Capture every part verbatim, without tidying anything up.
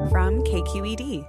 from K Q E D.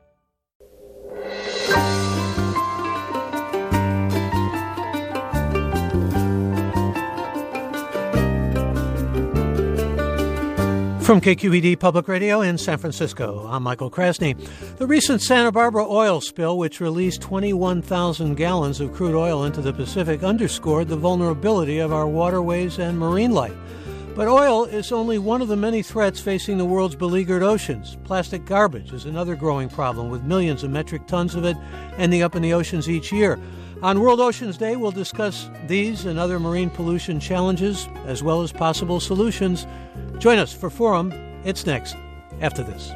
From K Q E D Public Radio in San Francisco, I'm Michael Krasny. The recent Santa Barbara oil spill, which released twenty-one thousand gallons of crude oil into the Pacific, underscored the vulnerability of our waterways and marine life. But oil is only one of the many threats facing the world's beleaguered oceans. Plastic garbage is another growing problem, with millions of metric tons of it ending up in the oceans each year. On World Oceans Day, we'll discuss these and other marine pollution challenges, as well as possible solutions. Join us for Forum. It's next, after this.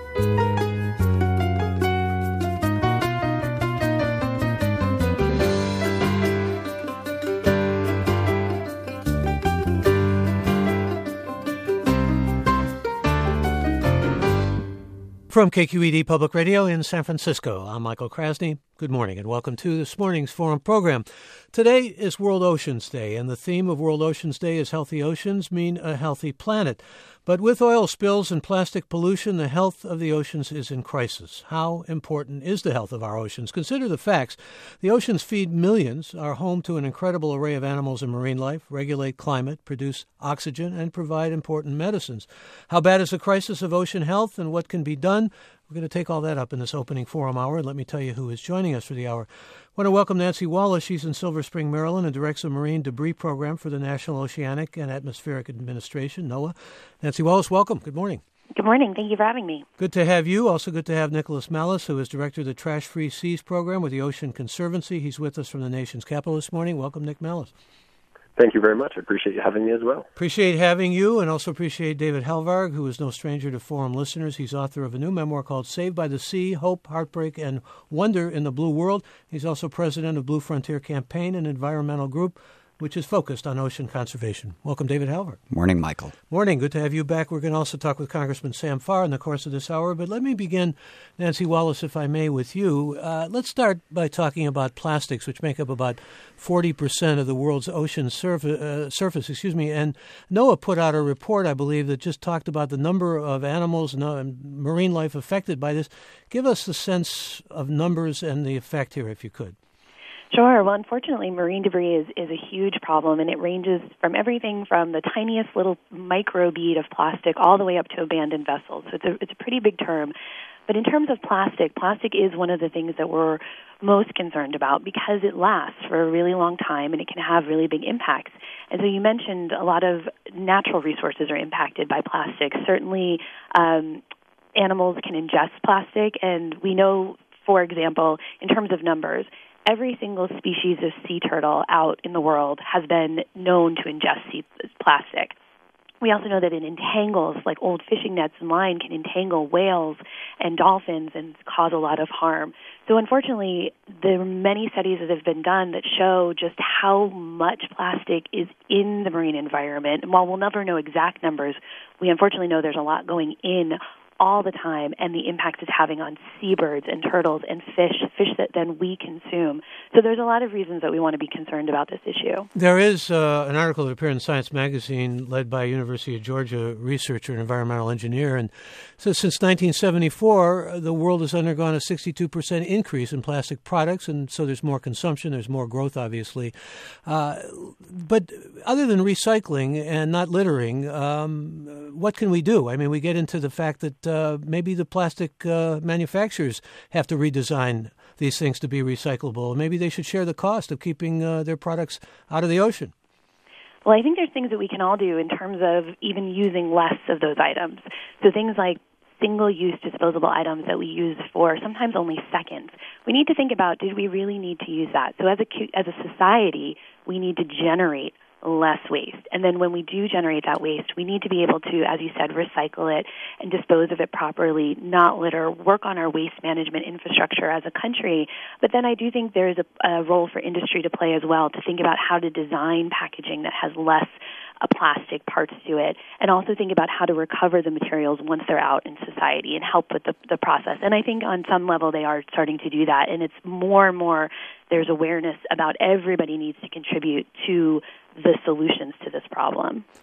From K Q E D Public Radio in San Francisco, I'm Michael Krasny. Good morning and welcome to this morning's Forum program. Today is World Oceans Day, and the theme of World Oceans Day is Healthy Oceans Mean a Healthy Planet. But with oil spills and plastic pollution, the health of the oceans is in crisis. How important is the health of our oceans? Consider the facts. The oceans feed millions, are home to an incredible array of animals and marine life, regulate climate, produce oxygen, and provide important medicines. How bad is the crisis of ocean health, and what can be done? We're going to take all that up in this opening Forum hour, and let me tell you who is joining us for the hour. I want to welcome Nancy Wallace. She's in Silver Spring, Maryland, and directs a marine debris program for the National Oceanic and Atmospheric Administration, NOAA. Nancy Wallace, welcome. Good morning. Good morning. Thank you for having me. Good to have you. Also good to have Nicholas Malice, who is director of the Trash Free Seas program with the Ocean Conservancy. He's with us from the nation's capital this morning. Welcome, Nick Malice. Thank you very much. I appreciate you having me as well. Appreciate having you, and also appreciate David Helvarg, who is no stranger to Forum listeners. He's author of a new memoir called Saved by the Sea, Hope, Heartbreak, and Wonder in the Blue World. He's also president of Blue Frontier Campaign, an environmental group which is focused on ocean conservation. Welcome, David Helvarg. Morning, Michael. Morning. Good to have you back. We're going to also talk with Congressman Sam Farr in the course of this hour. But let me begin, Nancy Wallace, if I may, with you. Uh, let's start by talking about plastics, which make up about forty percent of the world's ocean surf- uh, surface. Excuse me. And NOAA put out a report, I believe, that just talked about the number of animals and uh, marine life affected by this. Give us the sense of numbers and the effect here, if you could. Sure. Well, unfortunately, marine debris is, is a huge problem, and it ranges from everything from the tiniest little micro bead of plastic all the way up to abandoned vessels. So it's a, it's a pretty big term. But in terms of plastic, plastic is one of the things that we're most concerned about because it lasts for a really long time and it can have really big impacts. And so you mentioned a lot of natural resources are impacted by plastic. Certainly, um, animals can ingest plastic, and we know, for example, in terms of numbers, every single species of sea turtle out in the world has been known to ingest sea plastic. We also know that it entangles, like old fishing nets and line can entangle whales and dolphins and cause a lot of harm. So unfortunately, there are many studies that have been done that show just how much plastic is in the marine environment. And while we'll never know exact numbers, we unfortunately know there's a lot going in all the time, and the impact it's having on seabirds and turtles and fish, fish that then we consume. So there's a lot of reasons that we want to be concerned about this issue. There is uh, an article that appeared in Science Magazine led by a University of Georgia researcher and environmental engineer, and so since nineteen seventy-four, the world has undergone a sixty-two percent increase in plastic products, and so there's more consumption, there's more growth, obviously. Uh, but other than recycling and not littering, um, what can we do? I mean, we get into the fact that Uh, maybe the plastic uh, manufacturers have to redesign these things to be recyclable. Maybe they should share the cost of keeping uh, their products out of the ocean. Well, I think there's things that we can all do in terms of even using less of those items. So things like single-use disposable items that we use for sometimes only seconds. We need to think about, did we really need to use that? So as a, as a society, we need to generate less waste. And then when we do generate that waste, we need to be able to, as you said, recycle it and dispose of it properly, not litter, work on our waste management infrastructure as a country. But then I do think there is a, a role for industry to play as well, to think about how to design packaging that has less uh, plastic parts to it, and also think about how to recover the materials once they're out in society and help with the, the process. And I think on some level they are starting to do that, and it's more and more there's awareness about everybody needs to contribute to the solutions to this problem.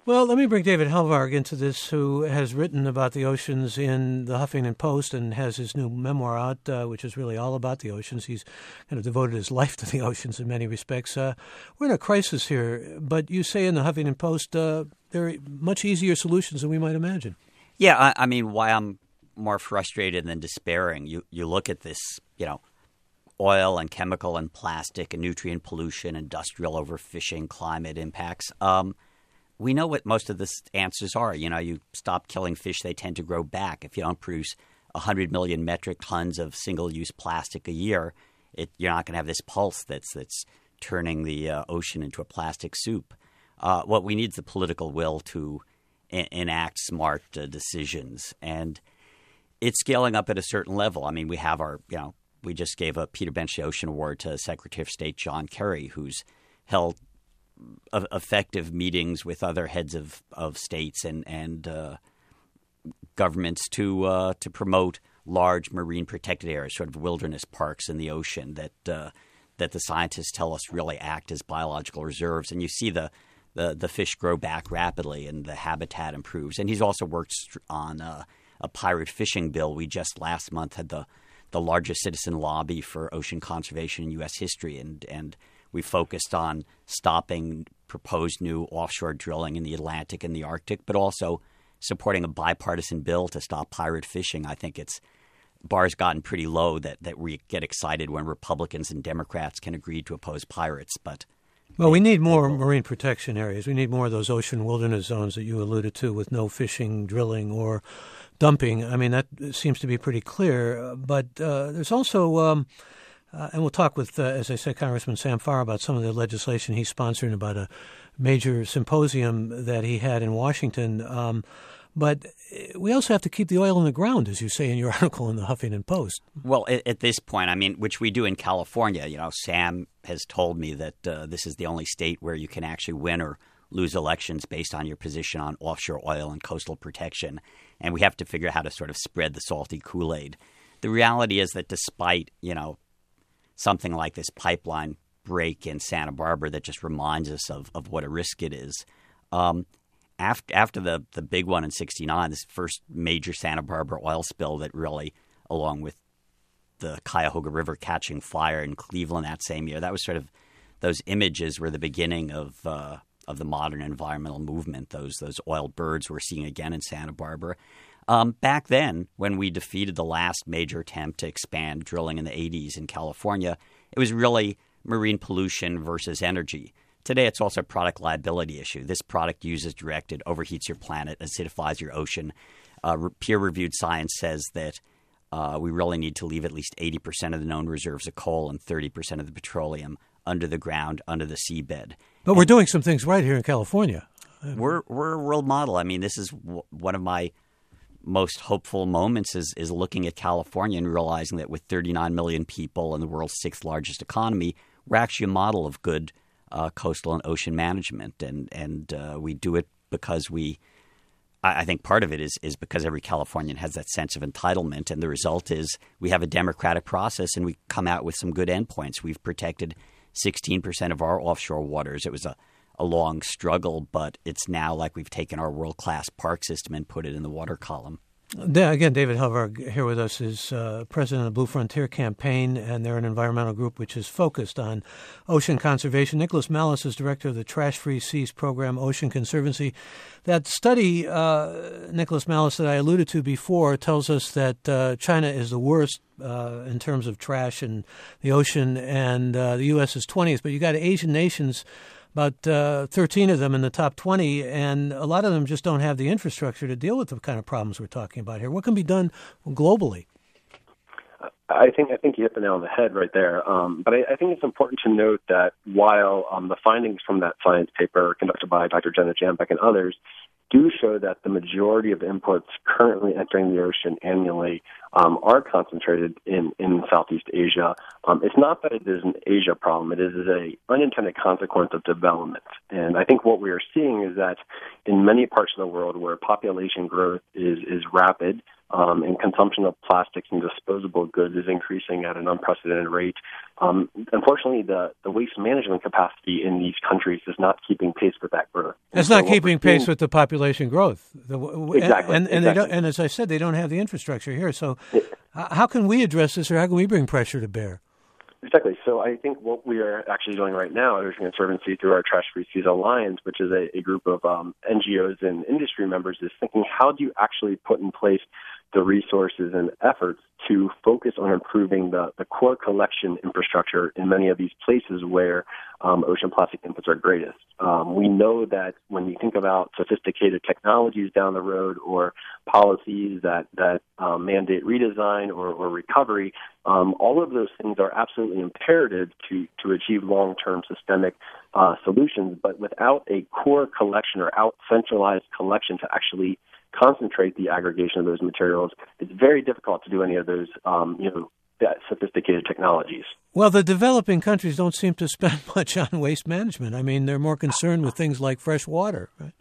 Well, let me bring David Helvarg into this, who has written about the oceans in the Huffington Post and has his new memoir out, uh, which is really all about the oceans. He's kind of devoted his life to the oceans in many respects. Uh, we're in a crisis here, but you say in the Huffington Post uh, there are much easier solutions than we might imagine. Yeah, I, I mean, why I'm more frustrated than despairing, you, you look at this, you know, oil and chemical and plastic and nutrient pollution, industrial overfishing, climate impacts. Um We know what most of the answers are. You know, you stop killing fish, they tend to grow back. If you don't produce one hundred million metric tons of single-use plastic a year, it, you're not going to have this pulse that's that's turning the uh, ocean into a plastic soup. Uh, what we need is the political will to in- enact smart uh, decisions. And it's scaling up at a certain level. I mean, we have our, you know, we just gave a Peter Benchley Ocean Award to Secretary of State John Kerry, who's held of effective meetings with other heads of, of states and and uh, governments to uh, to promote large marine protected areas, sort of wilderness parks in the ocean that uh, that the scientists tell us really act as biological reserves. And you see the, the, the fish grow back rapidly and the habitat improves. And he's also worked on uh, a pirate fishing bill. We just last month had the the largest citizen lobby for ocean conservation in U S history, and and we focused on stopping proposed new offshore drilling in the Atlantic and the Arctic, but also supporting a bipartisan bill to stop pirate fishing. I think it's bar's gotten pretty low that, that we get excited when Republicans and Democrats can agree to oppose pirates. But well, we need more marine protection areas. We need more of those ocean wilderness zones that you alluded to, with no fishing, drilling, or dumping. I mean, that seems to be pretty clear. But uh, there's also um, Uh, and we'll talk with, uh, as I said, Congressman Sam Farr about some of the legislation he's sponsoring about a major symposium that he had in Washington. Um, but we also have to keep the oil in the ground, as you say in your article in the Huffington Post. Well, at, at this point, I mean, which we do in California, you know, Sam has told me that uh, this is the only state where you can actually win or lose elections based on your position on offshore oil and coastal protection. And we have to figure out how to sort of spread the salty Kool-Aid. The reality is that despite, you know, something like this pipeline break in Santa Barbara that just reminds us of, of what a risk it is. Um, after after the, the big one in sixty-nine, this first major Santa Barbara oil spill that really, along with the Cuyahoga River catching fire in Cleveland that same year, that was sort of those images were the beginning of uh, of the modern environmental movement. Those those oil birds we're seeing again in Santa Barbara. Um, back then, when we defeated the last major attempt to expand drilling in the eighties in California, it was really marine pollution versus energy. Today, it's also a product liability issue. This product uses directed, overheats your planet, acidifies your ocean. Uh, re- peer-reviewed science says that uh, we really need to leave at least eighty percent of the known reserves of coal and thirty percent of the petroleum under the ground, under the seabed. But and we're doing some things right here in California. We're, we're a world model. I mean, this is w- one of my most hopeful moments is, is looking at California and realizing that with thirty-nine million people and the world's sixth largest economy, we're actually a model of good uh, coastal and ocean management. And and uh, we do it because we – I think part of it is is because every Californian has that sense of entitlement. And the result is we have a democratic process and we come out with some good endpoints. We've protected sixteen percent of our offshore waters. It was a a long struggle, but it's now like we've taken our world-class park system and put it in the water column. Again, David Helvarg here with us is uh, president of the Blue Frontier Campaign, and they're an environmental group which is focused on ocean conservation. Nicholas Malice is director of the Trash Free Seas program, Ocean Conservancy. That study, uh, Nicholas Malice, that I alluded to before, tells us that uh, China is the worst uh, in terms of trash in the ocean, and uh, the U S is twentieth. But you got Asian nations, about uh, thirteen of them in the top twenty, and a lot of them just don't have the infrastructure to deal with the kind of problems we're talking about here. What can be done globally? I think I think you hit the nail on the head right there. Um, but I, I think it's important to note that while um, the findings from that science paper conducted by Doctor Jenna Jambeck and others do show that the majority of inputs currently entering the ocean annually um, are concentrated in, in Southeast Asia, um, it's not that it is an Asia problem. It is an unintended consequence of development. And I think what we are seeing is that in many parts of the world where population growth is, is rapid, um, and consumption of plastics and disposable goods is increasing at an unprecedented rate. Um, unfortunately, the, the waste management capacity in these countries is not keeping pace with that growth. It's not so keeping pace with the population growth. The, exactly. And, and, exactly. They don't, and as I said, they don't have the infrastructure here. So it, how can we address this, or how can we bring pressure to bear? Exactly. So I think what we are actually doing right now at Ocean Conservancy through our Trash Free Seas Alliance, which is a, a group of um, N G Os and industry members, is thinking, how do you actually put in place the resources and efforts to focus on improving the, the core collection infrastructure in many of these places where um, ocean plastic inputs are greatest. Um, we know that when you think about sophisticated technologies down the road or policies that, that um, mandate redesign or, or recovery, um, all of those things are absolutely imperative to, to achieve long-term systemic uh, solutions. But without a core collection or out centralized collection to actually concentrate the aggregation of those materials, it's very difficult to do any of those, um, you know, sophisticated technologies. Well, the developing countries don't seem to spend much on waste management. I mean, they're more concerned with things like fresh water, right?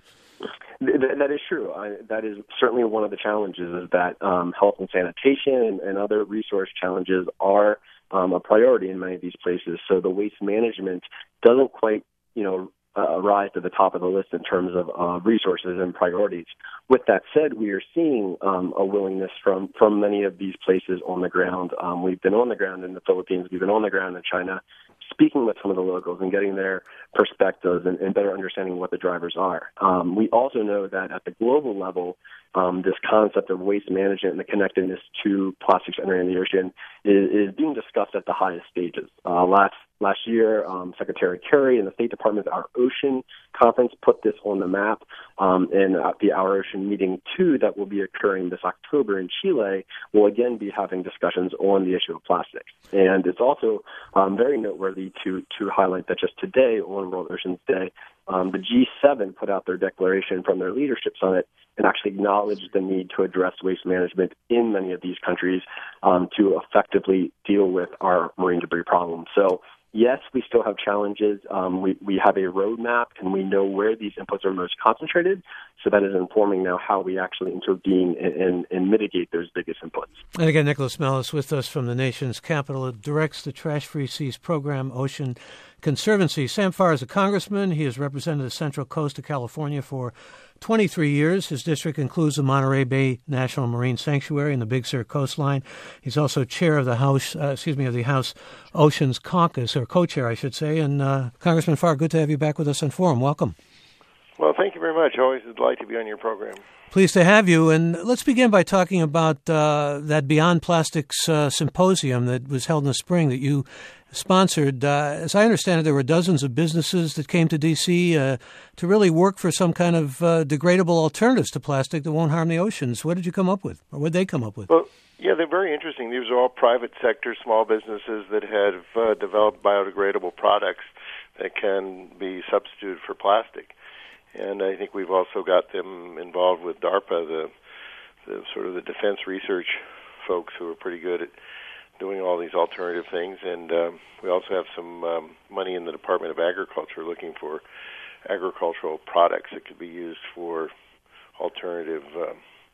Th- that is true. I, that is certainly one of the challenges, is that um, health and sanitation and, and other resource challenges are um, a priority in many of these places. So the waste management doesn't quite, you know, Uh, rise to the top of the list in terms of uh, resources and priorities. With that said, we are seeing um, a willingness from, from many of these places on the ground. Um, we've been on the ground in the Philippines. We've been on the ground in China, speaking with some of the locals and getting their perspectives and, and better understanding what the drivers are. Um, we also know that at the global level, um, this concept of waste management and the connectedness to plastics entering the ocean is, is being discussed at the highest stages. Uh, last Last year, um, Secretary Kerry and the State Department, Our Ocean Conference, put this on the map. Um, and at the Our Ocean Meeting two that will be occurring this October in Chile, we'll again be having discussions on the issue of plastics. And it's also um, very noteworthy to, to highlight that just today on World Oceans Day, um, the G seven put out their declaration from their leadership summit and actually acknowledged the need to address waste management in many of these countries um, to effectively deal with our marine debris problem. So, yes, we still have challenges. Um, we, we have a roadmap, and we know where these inputs are most concentrated. So that is informing now how we actually intervene and, and, and mitigate those biggest inputs. And again, Nicholas Mellis with us from the nation's capital. It directs the Trash Free Seas program, Ocean Conservancy. Sam Farr is a congressman. He has represented the Central Coast of California for twenty-three years. His district includes the Monterey Bay National Marine Sanctuary and the Big Sur coastline. He's also chair of the House, uh, excuse me, of the House Oceans Caucus, or co-chair, I should say. And uh, Congressman Farr, good to have you back with us on Forum. Welcome. Well, thank you very much. Always a delight to be on your program. Pleased to have you. And let's begin by talking about uh, that Beyond Plastics uh, symposium that was held in the spring that you sponsored. Uh, as I understand it, there were dozens of businesses that came to D C uh, to really work for some kind of uh, degradable alternatives to plastic that won't harm the oceans. What did you come up with, or what did they come up with? Well, yeah, they're very interesting. These are all private sector, small businesses that have uh, developed biodegradable products that can be substituted for plastic. And I think we've also got them involved with DARPA, the, the sort of the defense research folks who are pretty good at doing all these alternative things. And um, we also have some um, money in the Department of Agriculture looking for agricultural products that could be used for alternative, uh,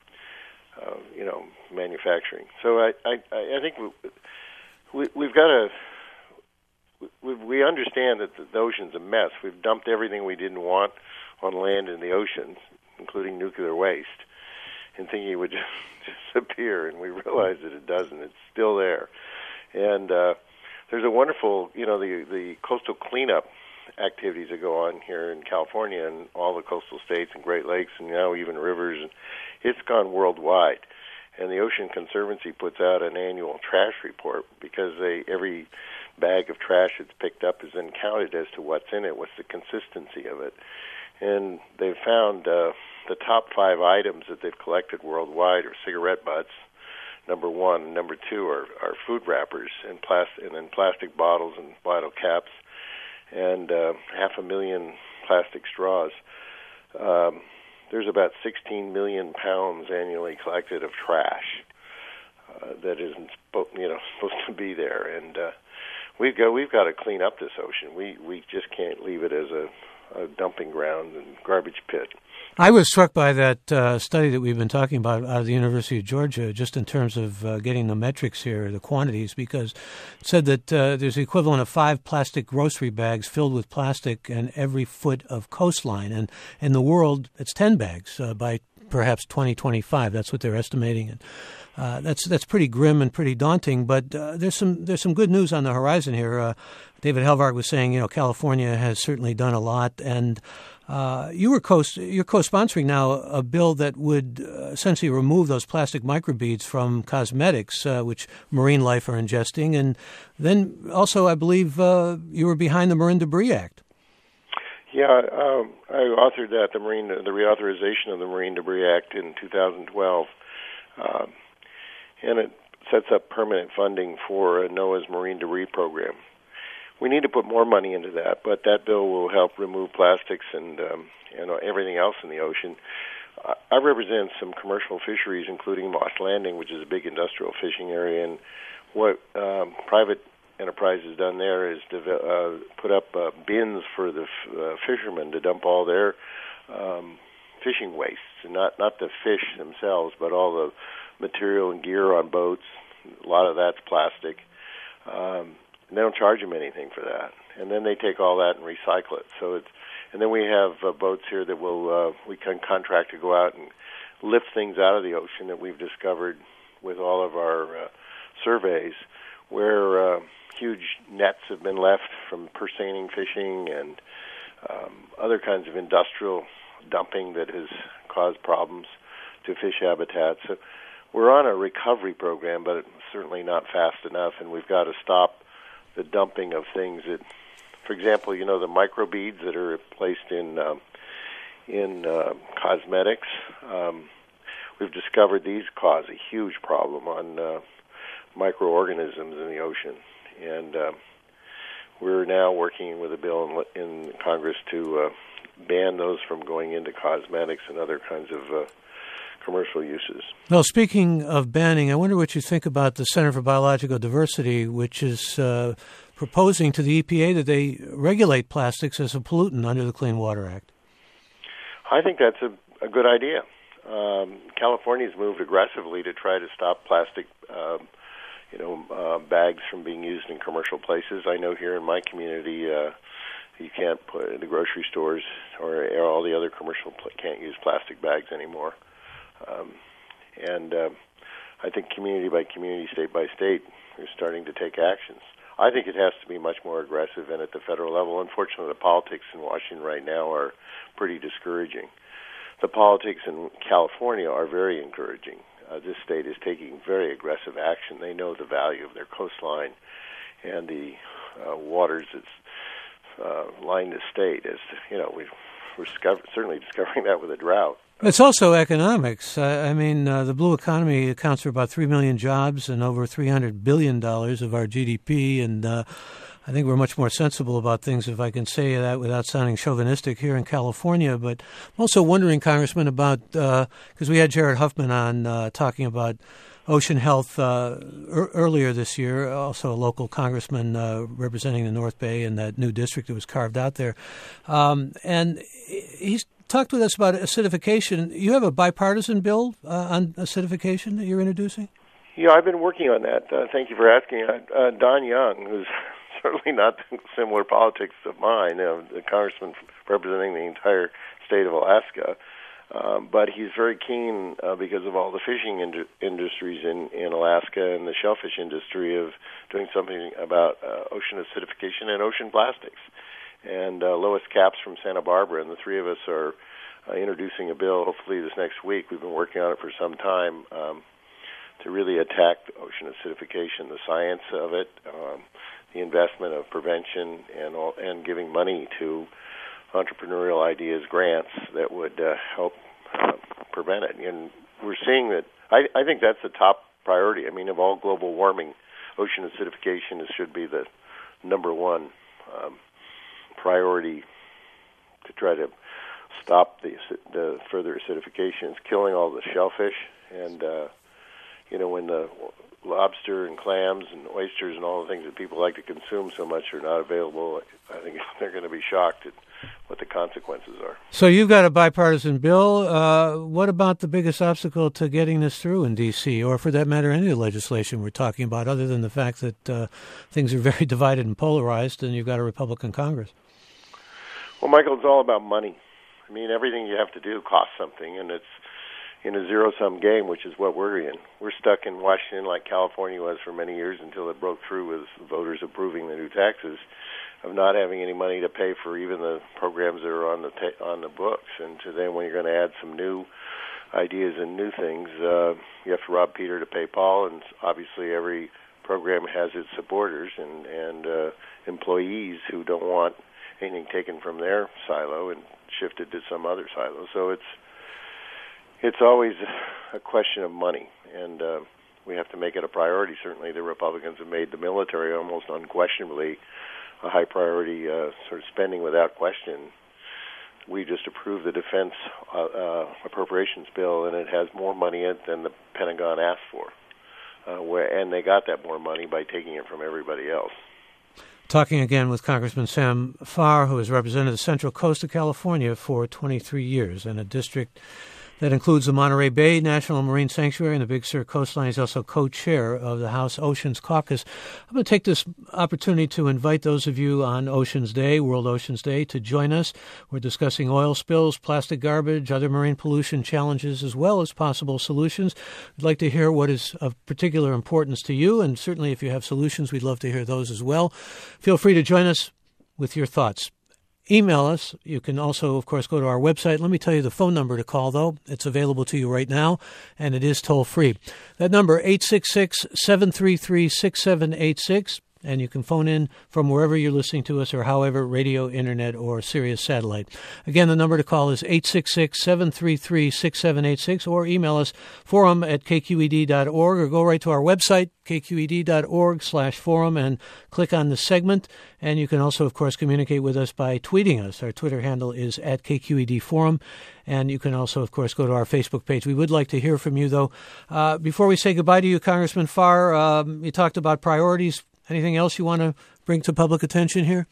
uh, you know, manufacturing. So I, I, I think we, we, we've got to, we, we understand that the ocean's a mess. We've dumped everything we didn't want on land in the oceans, including nuclear waste, and thinking it would just disappear, and we realize that it doesn't. It's still there. And uh, there's a wonderful, you know, the, the coastal cleanup activities that go on here in California and all the coastal states and Great Lakes and now even rivers. And it's gone worldwide. And the Ocean Conservancy puts out an annual trash report because they every bag of trash that's picked up is then counted as to what's in it, what's the consistency of it. And they've found uh, the top five items that they've collected worldwide are cigarette butts, number one. And number two are, are food wrappers and, plastic, and then plastic bottles and bottle caps, and uh, half a million plastic straws. Um, there's about sixteen million pounds annually collected of trash uh, that isn't you know, supposed to be there. And uh, we've got we've got to clean up this ocean. We we just can't leave it as a a dumping ground and garbage pit. I was struck by that uh, study that we've been talking about out of the University of Georgia, just in terms of uh, getting the metrics here, the quantities, because it said that uh, there's the equivalent of five plastic grocery bags filled with plastic in every foot of coastline. And in the world, it's ten bags uh, by perhaps twenty twenty-five. That's what they're estimating. And uh, that's that's pretty grim and pretty daunting. But uh, there's some there's some good news on the horizon here. Uh, David Helvarg was saying, you know, California has certainly done a lot, and Uh, you were co- you're co-sponsoring now a bill that would uh, essentially remove those plastic microbeads from cosmetics, uh, which marine life are ingesting. And then also, I believe, uh, you were behind the Marine Debris Act. Yeah, um, I authored that, the marine, the reauthorization of the Marine Debris Act in two thousand twelve. Um, and it sets up permanent funding for NOAA's Marine Debris Program. We need to put more money into that, but that bill will help remove plastics and um, you know, everything else in the ocean. I represent some commercial fisheries, including Moss Landing, which is a big industrial fishing area, and what um, private enterprise has done there is to uh, put up uh, bins for the f- uh, fishermen to dump all their um, fishing wastes, and not, not the fish themselves, but all the material and gear on boats. A lot of that's plastic. Um, And they don't charge them anything for that, and then they take all that and recycle it. So it's, and then we have uh, boats here that will uh, we can contract to go out and lift things out of the ocean that we've discovered with all of our uh, surveys, where uh, huge nets have been left from perseining fishing and um, other kinds of industrial dumping that has caused problems to fish habitats. So we're on a recovery program, but it's certainly not fast enough, and we've got to stop the dumping of things that, for example, you know, the microbeads that are placed in um, in uh, cosmetics. Um, we've discovered these cause a huge problem on uh, microorganisms in the ocean, and uh, we're now working with a bill in, in Congress to uh, ban those from going into cosmetics and other kinds of uh, commercial uses. Well, speaking of banning, I wonder what you think about the Center for Biological Diversity, which is uh, proposing to the E P A that they regulate plastics as a pollutant under the Clean Water Act. I think that's a, a good idea. Um, California's moved aggressively to try to stop plastic, uh, you know, uh, bags from being used in commercial places. I know here in my community, uh, you can't put in the grocery stores or, or all the other commercial pl- can't use plastic bags anymore. Um, and uh, I think community by community, state by state, are starting to take actions. I think it has to be much more aggressive, and at the federal level. Unfortunately, the politics in Washington right now are pretty discouraging. The politics in California are very encouraging. Uh, this state is taking very aggressive action. They know the value of their coastline and the uh, waters that uh, line the state. As you know, we've, we're discover- certainly discovering that with a drought. It's also economics. I mean, uh, the blue economy accounts for about three million jobs and over three hundred billion dollars of our G D P, and uh, I think we're much more sensible about things, if I can say that without sounding chauvinistic, here in California. But I'm also wondering, Congressman, about, because uh, we had Jared Huffman on uh, talking about ocean health uh, er- earlier this year, also a local congressman uh, representing the North Bay and that new district that was carved out there. Um, and he's talked with us about acidification. You have a bipartisan bill uh, on acidification that you're introducing? Yeah, I've been working on that. Uh, thank you for asking. Uh, Don Young, who's certainly not similar politics of mine, uh, the congressman representing the entire state of Alaska, um, but he's very keen uh, because of all the fishing ind- industries in, in Alaska and the shellfish industry of doing something about uh, ocean acidification and ocean plastics. And uh, Lois Capps from Santa Barbara and the three of us are uh, introducing a bill hopefully this next week. We've been working on it for some time um, to really attack ocean acidification, the science of it, um, the investment of prevention, and all, and giving money to entrepreneurial ideas, grants that would uh, help uh, prevent it. And we're seeing that, I, I think that's the top priority. I mean, of all global warming, ocean acidification is, should be the number one um, priority to try to stop the, the further acidification. It's killing all the shellfish, and uh, you know, when the lobster and clams and oysters and all the things that people like to consume so much are not available, I think they're going to be shocked at what what the consequences are. So you've got a bipartisan bill. Uh, what about the biggest obstacle to getting this through in D C, or for that matter, any of the legislation we're talking about, other than the fact that uh, things are very divided and polarized, and you've got a Republican Congress? Well, Michael, it's all about money. I mean, everything you have to do costs something, and it's in a zero-sum game, which is what we're in. We're stuck in Washington like California was for many years until it broke through with voters approving the new taxes, of not having any money to pay for even the programs that are on the ta- on the books. And so then when you're going to add some new ideas and new things, uh, you have to rob Peter to pay Paul, and obviously every program has its supporters and, and uh, employees who don't want anything taken from their silo and shifted to some other silo. So it's It's always a question of money, and uh, we have to make it a priority. Certainly the Republicans have made the military almost unquestionably a high priority uh, sort of spending without question. We just approved the defense uh, uh, appropriations bill, and it has more money in it than the Pentagon asked for. Uh, where, and they got that more money by taking it from everybody else. Talking again with Congressman Sam Farr, who has represented the Central Coast of California for twenty-three years in a district that includes the Monterey Bay National Marine Sanctuary and the Big Sur coastline. He's also co-chair of the House Oceans Caucus. I'm going to take this opportunity to invite those of you on Oceans Day, World Oceans Day, to join us. We're discussing oil spills, plastic garbage, other marine pollution challenges, as well as possible solutions. We'd like to hear what is of particular importance to you, and certainly if you have solutions, we'd love to hear those as well. Feel free to join us with your thoughts. Email us. You can also, of course, go to our website. Let me tell you the phone number to call, though. It's available to you right now, and it is toll-free. That number, eight six six, seven three three, six seven eight six, and you can phone in from wherever you're listening to us, or however, radio, internet, or Sirius satellite. Again, the number to call is eight six six, seven three three, six seven eight six, or email us, forum at k q e d dot org, or go right to our website, k q e d dot org slash forum, and click on the segment. And you can also, of course, communicate with us by tweeting us. Our Twitter handle is at K Q E D Forum. And you can also, of course, go to our Facebook page. We would like to hear from you, though. Uh, before we say goodbye to you, Congressman Farr, um, you talked about priorities. Anything else you want to bring to public attention here?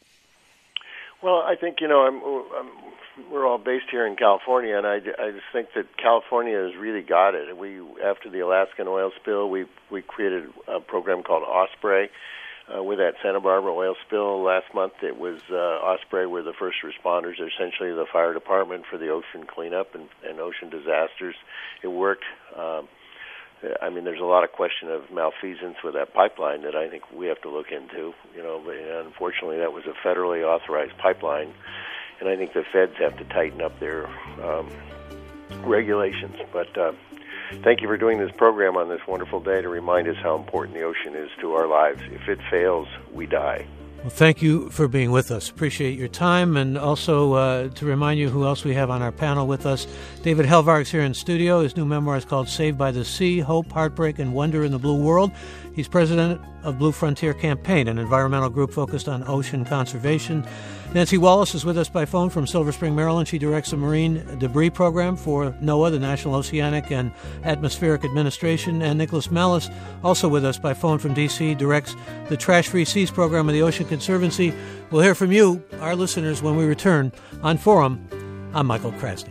Well, I think, you know, I'm, I'm, we're all based here in California, and I, I just think that California has really got it. We, after the Alaskan oil spill, we we created a program called Osprey. Uh, with that Santa Barbara oil spill last month, it was uh, Osprey were the first responders, essentially the fire department for the ocean cleanup and, and ocean disasters. It worked. Um, I mean, there's a lot of question of malfeasance with that pipeline that I think we have to look into. You know, but unfortunately, that was a federally authorized pipeline, and I think the feds have to tighten up their um, regulations. But uh, thank you for doing this program on this wonderful day to remind us how important the ocean is to our lives. If it fails, we die. Well, thank you for being with us. Appreciate your time. And also uh, to remind you who else we have on our panel with us. David Helvarg's here in studio. His new memoir is called Saved by the Sea, Hope, Heartbreak, and Wonder in the Blue World. He's president of Blue Frontier Campaign, an environmental group focused on ocean conservation. Nancy Wallace is with us by phone from Silver Spring, Maryland. She directs the Marine Debris Program for NOAA, the National Oceanic and Atmospheric Administration. And Nicholas Malice, also with us by phone from D C, directs the Trash Free Seas Program of the Ocean Conservancy. We'll hear from you, our listeners, when we return on Forum. I'm Michael Krasny.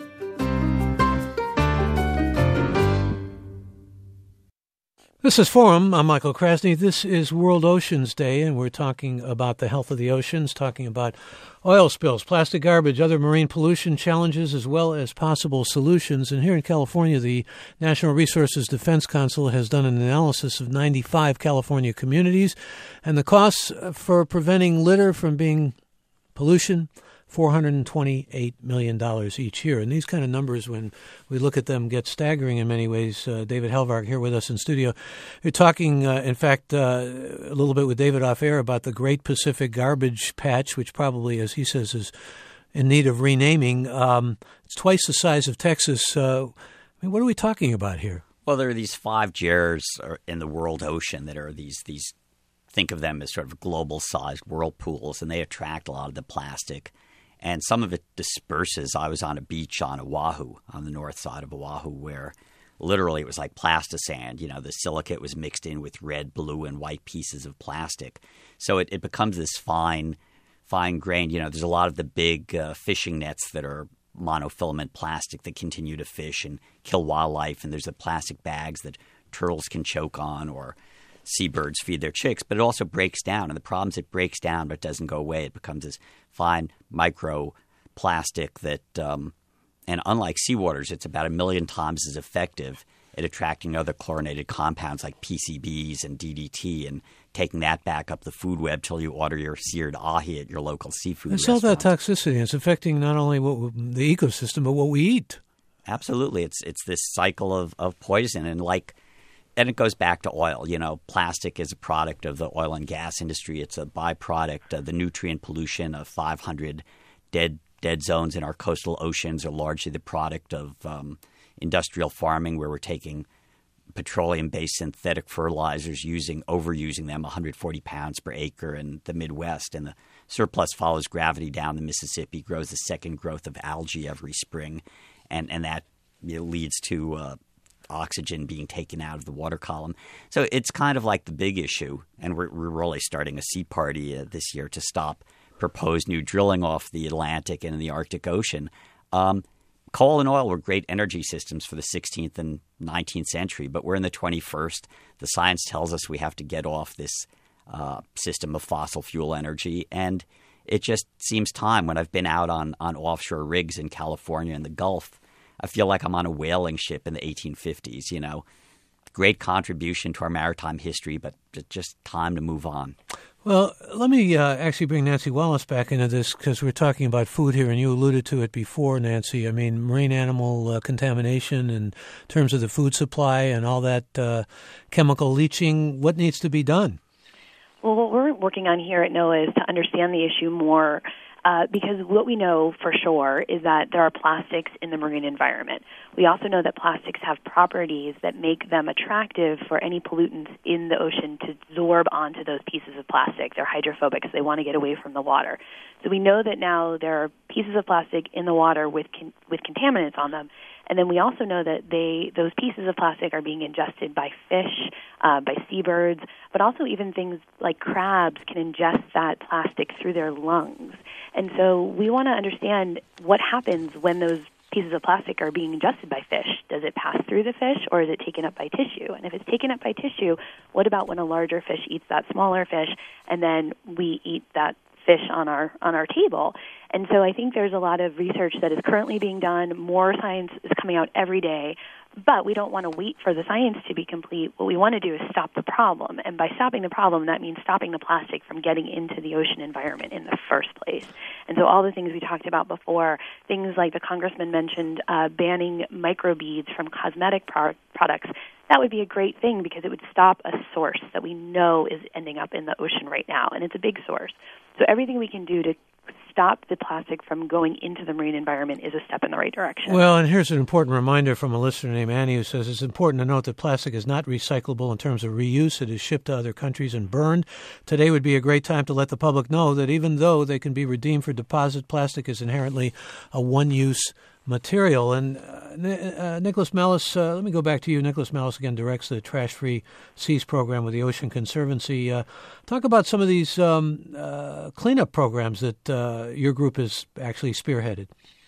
This is Forum. I'm Michael Krasny. This is World Oceans Day, and we're talking about the health of the oceans, talking about oil spills, plastic garbage, other marine pollution challenges, as well as possible solutions. And here in California, the National Resources Defense Council has done an analysis of ninety-five California communities, and the costs for preventing litter from being pollution, four hundred twenty-eight million dollars each year. And these kind of numbers, when we look at them, get staggering in many ways. Uh, David Helvarg here with us in studio. We're talking, uh, in fact, uh, a little bit with David off air about the Great Pacific Garbage Patch, which probably, as he says, is in need of renaming. Um, it's twice the size of Texas. Uh, I mean, what are we talking about here? Well, there are these five J E Rs in the world ocean that are these these think of them as sort of global-sized whirlpools, and they attract a lot of the plastic. And some of it disperses. I was on a beach on Oahu, on the north side of Oahu, where literally it was like plastisand. You know, the silicate was mixed in with red, blue, and white pieces of plastic. So it, it becomes this fine, fine grain. You know, there's a lot of the big uh, fishing nets that are monofilament plastic that continue to fish and kill wildlife, and there's the plastic bags that turtles can choke on or seabirds feed their chicks, but it also breaks down. And the problem is it breaks down but doesn't go away. It becomes this fine micro plastic that, um, and unlike seawaters, it's about a million times as effective at attracting other chlorinated compounds like P C Bs and D D T and taking that back up the food web till you order your seared ahi at your local seafood It's restaurant. all that toxicity. It's affecting not only what we, the ecosystem, but what we eat. Absolutely. It's it's this cycle of, of poison. And like, and it goes back to oil. You know, plastic is a product of the oil and gas industry. It's a byproduct of the nutrient pollution of five hundred dead dead zones in our coastal oceans are largely the product of um, industrial farming, where we're taking petroleum-based synthetic fertilizers, using overusing them, one hundred forty pounds per acre in the Midwest, and the surplus follows gravity down the Mississippi, grows the second growth of algae every spring, and and that, you know, leads to uh, oxygen being taken out of the water column. So it's kind of like the big issue, and we're, we're really starting a sea party uh, this year to stop proposed new drilling off the Atlantic and in the Arctic Ocean. Um, Coal and oil were great energy systems for the sixteenth and nineteenth century, but we're in the twenty-first. The science tells us we have to get off this uh, system of fossil fuel energy, and it just seems time. When I've been out on, on offshore rigs in California and the Gulf, I feel like I'm on a whaling ship in the eighteen fifties, you know. Great contribution to our maritime history, but just time to move on. Well, let me uh, actually bring Nancy Wallace back into this, because we're talking about food here, and you alluded to it before, Nancy. I mean, marine animal uh, contamination in terms of the food supply and all that uh, chemical leaching. What needs to be done? Well, what we're working on here at NOAA is to understand the issue more, uh, because what we know for sure is that there are plastics in the marine environment. We also know that plastics have properties that make them attractive for any pollutants in the ocean to absorb onto those pieces of plastic. They're hydrophobic, so they want to get away from the water. So we know that now there are pieces of plastic in the water with con- with contaminants on them. And then we also know that they those pieces of plastic are being ingested by fish, uh, by seabirds, but also even things like crabs can ingest that plastic through their lungs. And so we want to understand what happens when those pieces of plastic are being ingested by fish. Does it pass through the fish, or is it taken up by tissue? And if it's taken up by tissue, what about when a larger fish eats that smaller fish, and then we eat that fish on our on our table? And so I think there's a lot of research that is currently being done. More science is coming out every day, but we don't want to wait for the science to be complete. What we want to do is stop the problem. And by stopping the problem, that means stopping the plastic from getting into the ocean environment in the first place. And so all the things we talked about before, things like the congressman mentioned, uh, banning microbeads from cosmetic pro- products, that would be a great thing, because it would stop a source that we know is ending up in the ocean right now, and it's a big source. So everything we can do to stop the plastic from going into the marine environment is a step in the right direction. Well, and here's an important reminder from a listener named Annie, who says it's important to note that plastic is not recyclable in terms of reuse. It is shipped to other countries and burned. Today would be a great time to let the public know that even though they can be redeemed for deposit, plastic is inherently a one-use material. And uh, uh, Nicholas Mellis, uh, let me go back to you. Nicholas Mellis, again, directs the Trash Free Seas program with the Ocean Conservancy. Uh, talk about some of these um, uh, cleanup programs that uh, your group has actually spearheaded.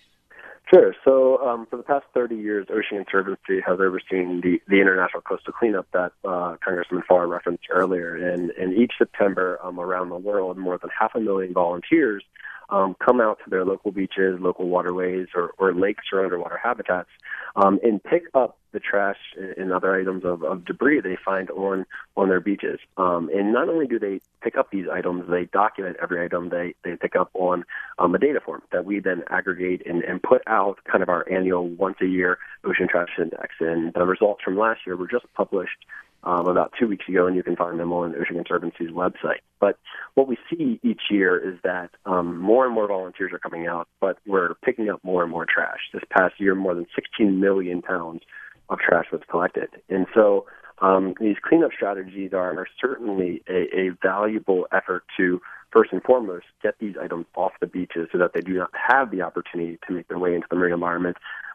Sure. So um, for the past thirty years, Ocean Conservancy has overseen the, the International Coastal Cleanup that uh, Congressman Farr referenced earlier. And, and each September um, around the world, more than half a million volunteers Um, come out to their local beaches, local waterways, or, or lakes or underwater habitats, um, and pick up the trash and other items of, of debris they find on on their beaches. Um, and not only do they pick up these items, they document every item they, they pick up on um, a data form that we then aggregate and, and put out kind of our annual once-a-year Ocean Trash Index. And the results from last year were just published Um, about two weeks ago, and you can find them on Ocean Conservancy's website. But what we see each year is that um, more and more volunteers are coming out, but we're picking up more and more trash. This past year, more than sixteen million pounds of trash was collected. And so um, these cleanup strategies are, are certainly a, a valuable effort to, first and foremost, get these items off the beaches so that they do not have the opportunity to make their way into the marine environment,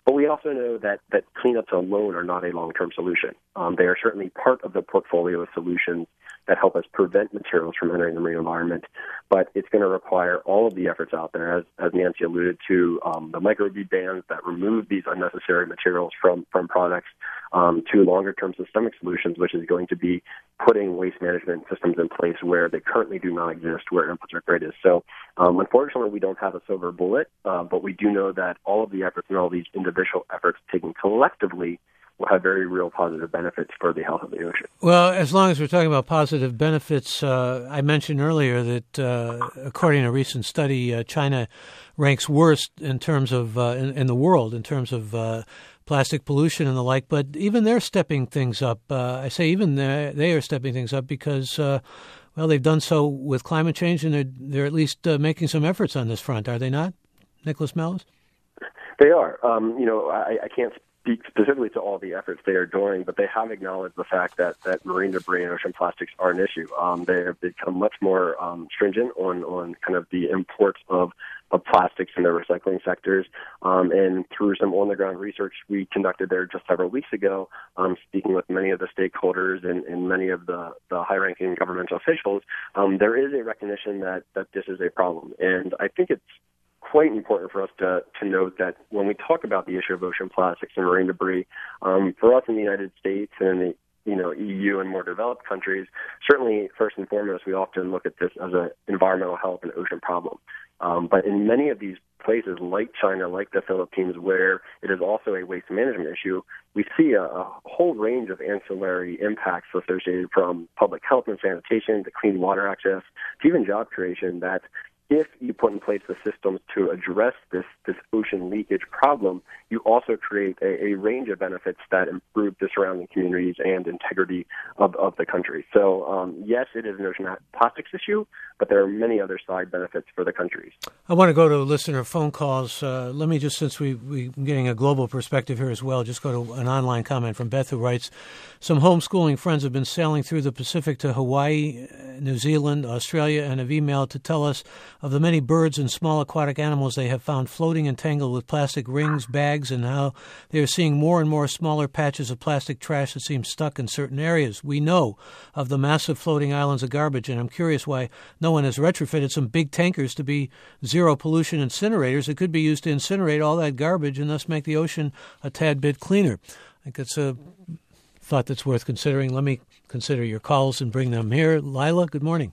But we also know that, that cleanups alone are not a long-term solution. Um, they are certainly part of the portfolio of solutions that help us prevent materials from entering the marine environment. But it's going to require all of the efforts out there, as, as Nancy alluded to, um, the microbead bans that remove these unnecessary materials from, from products, um, to longer-term systemic solutions, which is going to be putting waste management systems in place where they currently do not exist, where inputs are greatest. So um, unfortunately, we don't have a silver bullet, uh, but we do know that all of the efforts and all these individual efforts taken collectively will have very real positive benefits for the health of the ocean. Well, as long as we're talking about positive benefits, uh, I mentioned earlier that uh, according to a recent study, uh, China ranks worst in terms of uh, in, in the world in terms of uh, plastic pollution and the like. But even they're stepping things up. Uh, I say even they are stepping things up because, uh, well, they've done so with climate change, and they're they're at least uh, making some efforts on this front, are they not, Nicholas Mellis? They are. Um, you know, I, I can't speak specifically to all the efforts they are doing, but they have acknowledged the fact that, that marine debris and ocean plastics are an issue. Um, they have become much more um, stringent on, on kind of the imports of, of plastics in their recycling sectors. Um, and through some on-the-ground research we conducted there just several weeks ago, um, speaking with many of the stakeholders and, and many of the, the high-ranking governmental officials, um, there is a recognition that, that this is a problem. And I think it's quite important for us to, to note that when we talk about the issue of ocean plastics and marine debris, um, for us in the United States and in the you know, E U and more developed countries, certainly first and foremost, we often look at this as an environmental health and ocean problem. Um, but in many of these places like China, like the Philippines, where it is also a waste management issue, we see a, a whole range of ancillary impacts associated from public health and sanitation to clean water access to even job creation that if you put in place the systems to address this, this ocean leakage problem, you also create a, a range of benefits that improve the surrounding communities and integrity of, of the country. So, um, yes, it is an ocean plastics issue, but there are many other side benefits for the countries. I want to go to listener phone calls. Uh, let me just, since we, we're getting a global perspective here as well, just go to an online comment from Beth who writes, some homeschooling friends have been sailing through the Pacific to Hawaii, New Zealand, Australia, and have emailed to tell us of the many birds and small aquatic animals they have found floating entangled with plastic rings, bags, and how they are seeing more and more smaller patches of plastic trash that seem stuck in certain areas. We know of the massive floating islands of garbage, and I'm curious why no one has retrofitted some big tankers to be zero pollution incinerators that could be used to incinerate all that garbage and thus make the ocean a tad bit cleaner. I think it's a thought that's worth considering. Let me consider your calls and bring them here. Lila, good morning.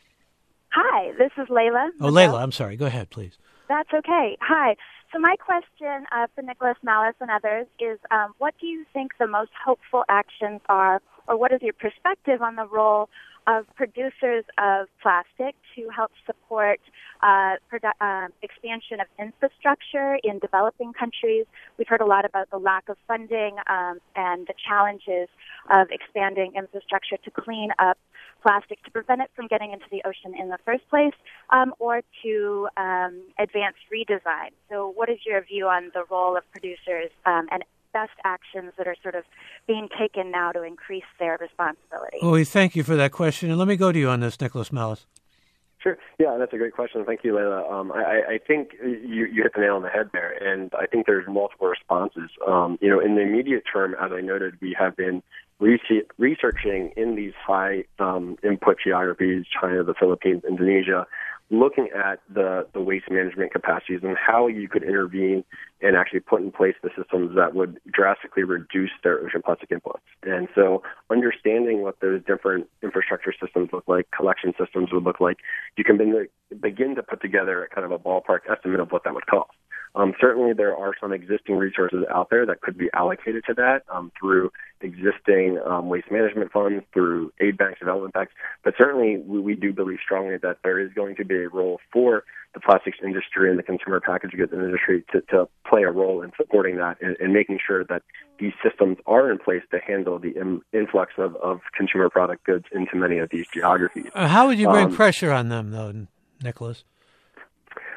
Hi, this is Layla. Oh, Layla, I'm sorry. Go ahead, please. That's okay. Hi. So my question uh, for Nicholas Mellis and others is, um, what do you think the most hopeful actions are, or what is your perspective on the role of producers of plastic to help support uh, produ- uh, expansion of infrastructure in developing countries? We've heard a lot about the lack of funding um, and the challenges of expanding infrastructure to clean up plastic to prevent it from getting into the ocean in the first place, um, or to um, advance redesign. So what is your view on the role of producers um, and best actions that are sort of being taken now to increase their responsibility? Well, we thank you for that question. And let me go to you on this, Nicholas Mellis. Sure. Yeah, that's a great question. Thank you, Layla. Um, I, I think you, you hit the nail on the head there, and I think there's multiple responses. Um, you know, in the immediate term, as I noted, we have been researching in these high um, input geographies, China, the Philippines, Indonesia, looking at the, the waste management capacities and how you could intervene and actually put in place the systems that would drastically reduce their ocean plastic inputs. And so understanding what those different infrastructure systems look like, collection systems would look like, you can begin to put together kind of a ballpark estimate of what that would cost. Um, certainly there are some existing resources out there that could be allocated to that um, through existing um, waste management funds, through aid banks, development banks. But certainly we, we do believe strongly that there is going to be a role for the plastics industry and the consumer packaged goods industry to, to play a role in supporting that and, and making sure that these systems are in place to handle the in, influx of, of consumer product goods into many of these geographies. Uh, how would you bring um, pressure on them, though, Nicholas?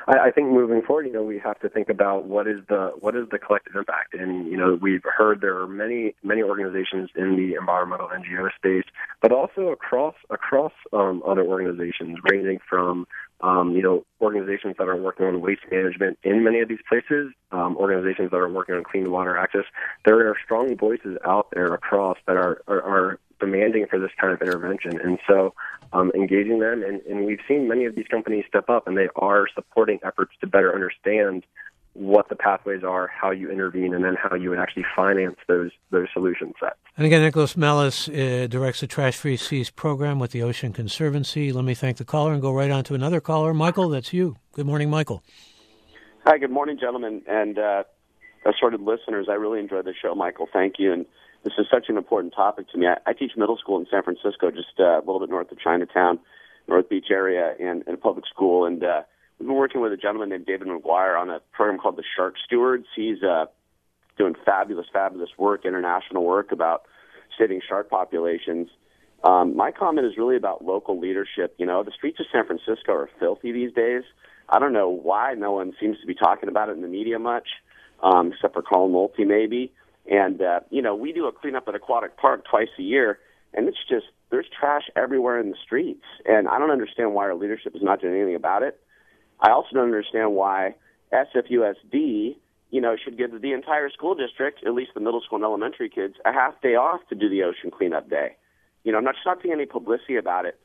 I, I think moving forward, you know, we have to think about what is the what is the collective impact. And, you know, we've heard there are many, many organizations in the environmental N G O space, but also across across um, other organizations, ranging from, um, you know, organizations that are working on waste management in many of these places, um, organizations that are working on clean water access. There are strong voices out there across that are, are, are demanding for this kind of intervention. And so um, engaging them, and, and we've seen many of these companies step up, and they are supporting efforts to better understand what the pathways are, how you intervene, and then how you would actually finance those those solution sets. And again, Nicholas Mellis uh, directs the Trash Free Seas program with the Ocean Conservancy. Let me thank the caller and go right on to another caller. Michael, that's you. Good morning, Michael. Hi, good morning, gentlemen, and uh, assorted listeners. I really enjoyed the show, Michael. Thank you. And this is such an important topic to me. I, I teach middle school in San Francisco, just uh, a little bit north of Chinatown, North Beach area, in, in a public school. And uh, we've been working with a gentleman named David McGuire on a program called the Shark Stewards. He's uh, doing fabulous, fabulous work, international work about saving shark populations. Um, my comment is really about local leadership. You know, the streets of San Francisco are filthy these days. I don't know why no one seems to be talking about it in the media much, um, except for Colin Mulkey maybe. And, uh, you know, we do a cleanup at Aquatic Park twice a year, and it's just, there's trash everywhere in the streets. And I don't understand why our leadership is not doing anything about it. I also don't understand why S F U S D, you know, should give the entire school district, at least the middle school and elementary kids, a half day off to do the ocean cleanup day. You know, I'm not just not seeing any publicity about it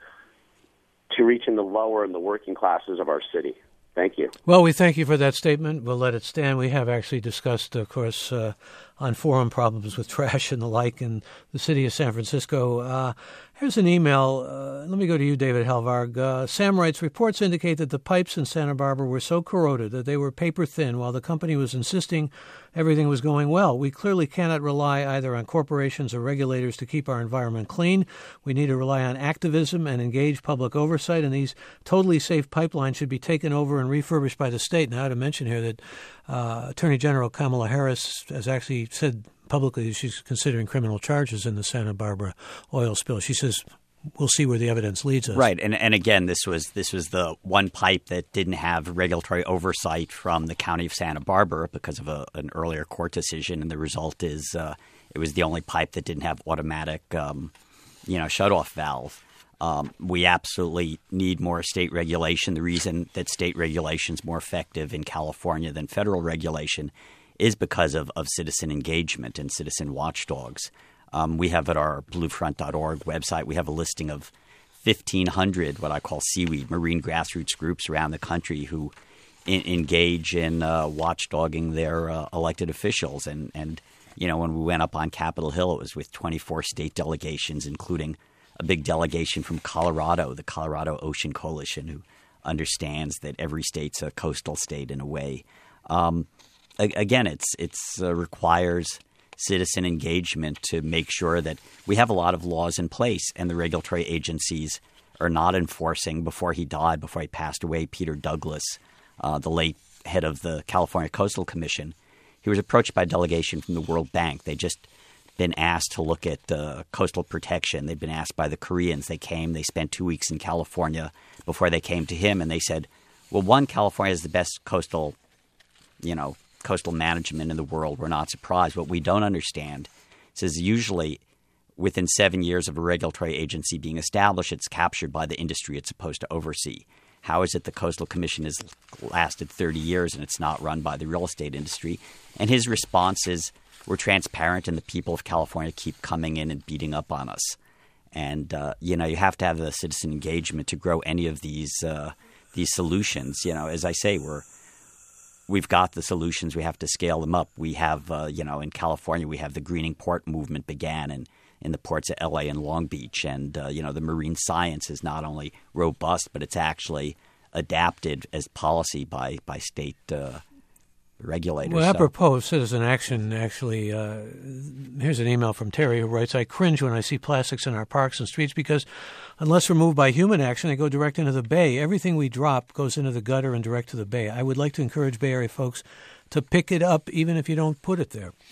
to reach in the lower and the working classes of our city. Thank you. Well, we thank you for that statement. We'll let it stand. We have actually discussed, of course, uh, on forum problems with trash and the like in the city of San Francisco. Uh, here's an email. Uh, let me go to you, David Helvarg. Uh, Sam writes, reports indicate that the pipes in Santa Barbara were so corroded that they were paper thin while the company was insisting everything was going well. We clearly cannot rely either on corporations or regulators to keep our environment clean. We need to rely on activism and engage public oversight, and these totally safe pipelines should be taken over and refurbished by the state. Now, I ought to mention here that uh, Attorney General Kamala Harris has actually said publicly that she's considering criminal charges in the Santa Barbara oil spill. She says we'll see where the evidence leads us. Right, and and again, this was this was the one pipe that didn't have regulatory oversight from the county of Santa Barbara because of a, an earlier court decision, and the result is uh, it was the only pipe that didn't have automatic, um, you know, shutoff valve. Um, we absolutely need more state regulation. The reason that state regulation is more effective in California than federal regulation is because of, of citizen engagement and citizen watchdogs. Um, we have at our bluefront dot org website, we have a listing of fifteen hundred what I call seaweed, marine grassroots groups around the country who in, engage in uh, watchdogging their uh, elected officials. And, and, you know, when we went up on Capitol Hill, it was with twenty-four state delegations, including a big delegation from Colorado, the Colorado Ocean Coalition, who understands that every state's a coastal state in a way. Um, again, it's it's uh, requires citizen engagement to make sure that we have a lot of laws in place and the regulatory agencies are not enforcing. Before he died, before he passed away, Peter Douglas, uh, the late head of the California Coastal Commission, he was approached by a delegation from the World Bank. They just been asked to look at uh, coastal protection. They've been asked by the Koreans. They came, they spent two weeks in California before they came to him, and they said, well, one, California is the best coastal, you know, coastal management in the world. We're not surprised. What we don't understand is usually within seven years of a regulatory agency being established, it's captured by the industry it's supposed to oversee. How is it the Coastal Commission has lasted thirty years and it's not run by the real estate industry? And his response is, we're transparent and the people of California keep coming in and beating up on us. And, uh, you know, you have to have the citizen engagement to grow any of these uh, these solutions. You know, as I say, we're We've got the solutions. We have to scale them up. We have, uh, you know, in California, we have the greening port movement began in, in the ports of L A and Long Beach. And, uh, you know, the marine science is not only robust, but it's actually adapted as policy by, by state uh, regulators. Well, apropos of citizen action, actually, uh, here's an email from Terry who writes, I cringe when I see plastics in our parks and streets because unless removed by human action, they go direct into the bay. Everything we drop goes into the gutter and direct to the bay. I would like to encourage Bay Area folks to pick it up even if you don't put it there.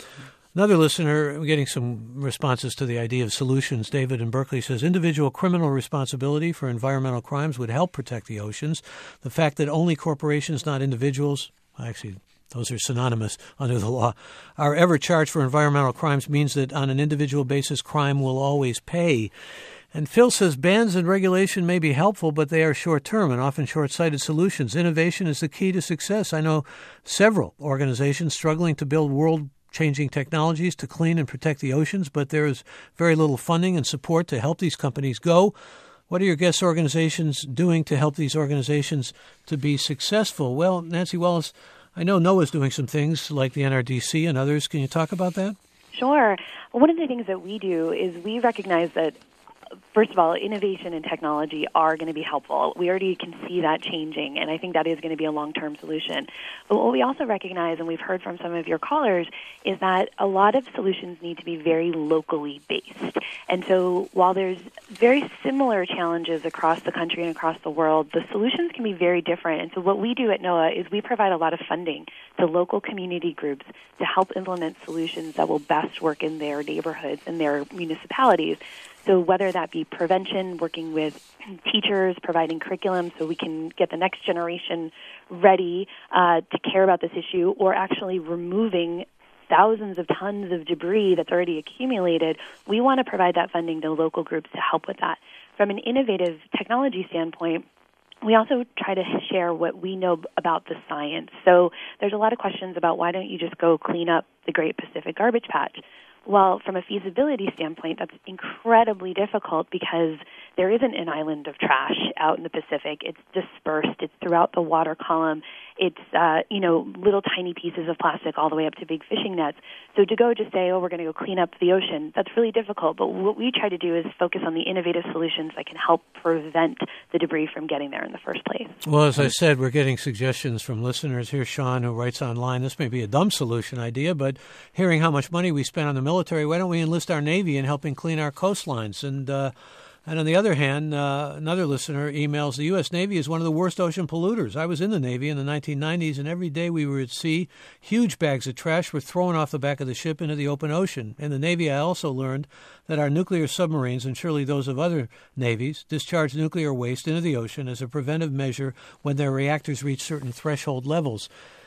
Another listener, we're getting some responses to the idea of solutions. David in Berkeley says, individual criminal responsibility for environmental crimes would help protect the oceans. The fact that only corporations, not individuals, actually, those are synonymous under the law, are ever charged for environmental crimes means that on an individual basis, crime will always pay. And Phil says bans and regulation may be helpful, but they are short-term and often short-sighted solutions. Innovation is the key to success. I know several organizations struggling to build world-changing technologies to clean and protect the oceans, but there is very little funding and support to help these companies go. What are your guest organizations doing to help these organizations to be successful? Well, Nancy Wallace, I know NOAA's doing some things like the N R D C and others. Can you talk about that? Sure. Well, one of the things that we do is we recognize that, first of all, innovation and technology are going to be helpful. We already can see that changing, and I think that is going to be a long-term solution. But what we also recognize, and we've heard from some of your callers, is that a lot of solutions need to be very locally based. And so while there's very similar challenges across the country and across the world, the solutions can be very different. And so what we do at NOAA is we provide a lot of funding to local community groups to help implement solutions that will best work in their neighborhoods and their municipalities. So whether that be prevention, working with teachers, providing curriculum so we can get the next generation ready uh, to care about this issue, or actually removing thousands of tons of debris that's already accumulated, we want to provide that funding to local groups to help with that. From an innovative technology standpoint, we also try to share what we know about the science. So there's a lot of questions about why don't you just go clean up the Great Pacific Garbage Patch? Well, from a feasibility standpoint, that's incredibly difficult because there isn't an island of trash out in the Pacific. It's dispersed. It's throughout the water column. It's, uh, you know, little tiny pieces of plastic all the way up to big fishing nets. So to go just say, oh, we're going to go clean up the ocean, that's really difficult. But what we try to do is focus on the innovative solutions that can help prevent the debris from getting there in the first place. Well, as I said, we're getting suggestions from listeners. Here's Sean, who writes online, this may be a dumb solution idea, but hearing how much money we spend on the military, why don't we enlist our Navy in helping clean our coastlines? And uh, and on the other hand, uh, another listener emails, the U S. Navy is one of the worst ocean polluters. I was in the Navy in the nineteen nineties, and every day we were at sea, huge bags of trash were thrown off the back of the ship into the open ocean. In the Navy, I also learned that our nuclear submarines, and surely those of other navies, discharge nuclear waste into the ocean as a preventive measure when their reactors reach certain threshold levels.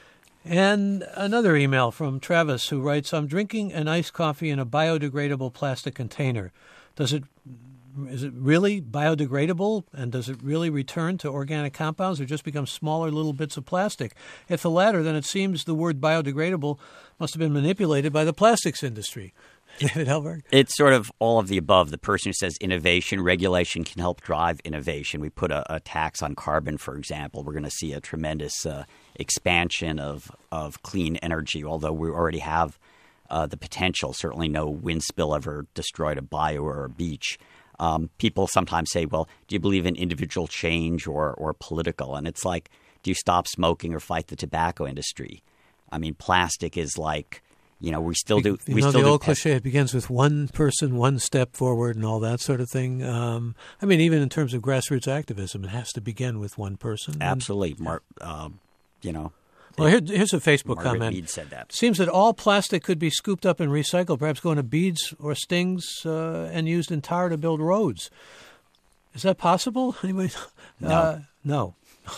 And another email from Travis, who writes, I'm drinking an iced coffee in a biodegradable plastic container. Does it is it really biodegradable, and does it really return to organic compounds or just become smaller little bits of plastic? If the latter, then it seems the word biodegradable must have been manipulated by the plastics industry. David Hellberg? It's sort of all of the above. The person who says innovation, regulation can help drive innovation. We put a, a tax on carbon, for example. We're going to see a tremendous uh, expansion of, of clean energy, although we already have uh, the potential. Certainly no wind spill ever destroyed a bayou or a beach. Um, people sometimes say, well, do you believe in individual change or, or political? And it's like, do you stop smoking or fight the tobacco industry? I mean, plastic is like, you know, we still do. You we know, still the do old pe- cliche, it begins with one person, one step forward and all that sort of thing. Um, I mean, even in terms of grassroots activism, it has to begin with one person. Absolutely. Mar- uh, you know. Well, here, here's a Facebook Margaret comment. Mead said that. Seems that all plastic could be scooped up and recycled, perhaps go into beads or stings uh, and used in tar to build roads. Is that possible? Anyway, No. Uh, no.